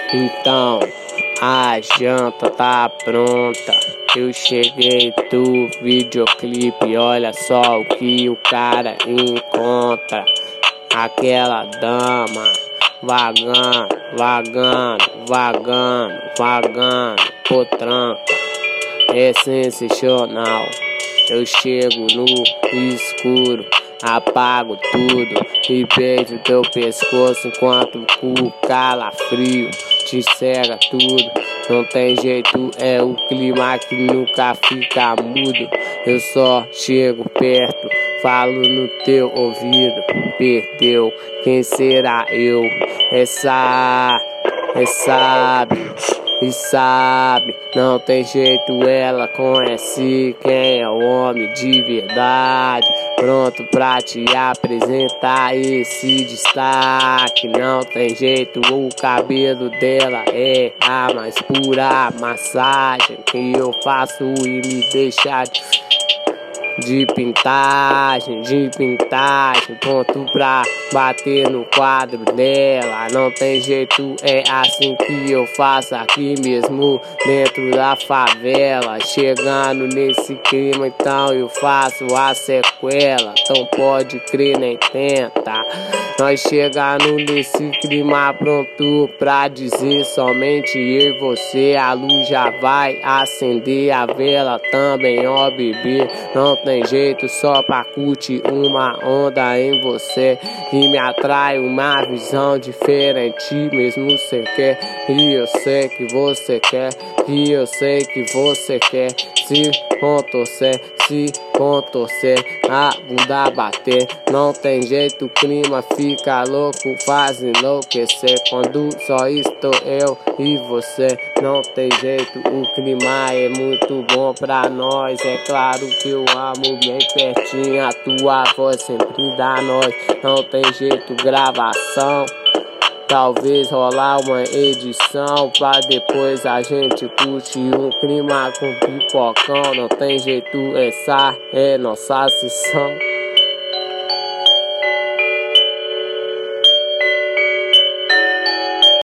Então, a janta tá pronta. Eu cheguei do videoclipe, olha só o que o cara encontra. Aquela dama vagando, vagando, vagando, vagando, potranca. É sensacional. Eu chego no escuro, apago tudo e beijo teu pescoço enquanto o calafrio te cega tudo. Não tem jeito, é o clima que nunca fica mudo. Eu só chego perto, falo no teu ouvido. Perdeu, quem será eu? E sabe, não tem jeito, ela conhece quem é o homem de verdade. Pronto pra te apresentar esse destaque. Não tem jeito, o cabelo dela é a mais pura massagem que eu faço e me deixa de pintagem, pronto pra bater no quadro dela. Não tem jeito, é assim que eu faço aqui mesmo dentro da favela. Chegando nesse clima, então eu faço a sequela. Então pode crer, nem tenta. Nós chegando nesse clima pronto pra dizer somente eu e você. A luz já vai acender, a vela também, ó bebê. Não tem jeito, só pra curtir uma onda em você. E me atrai uma visão diferente, mesmo você quer. E eu sei que você quer, e eu sei que você quer. Se contorcer, a bunda bater. Não tem jeito, o clima fica louco, faz enlouquecer. Quando só estou eu e você, não tem jeito, o clima é muito bom pra nós. É claro que eu amo bem pertinho, a tua voz sempre dá nós. Não tem jeito, gravação. Talvez rolar uma edição pra depois a gente curtir um clima com pipocão. Não tem jeito, essa é nossa sessão.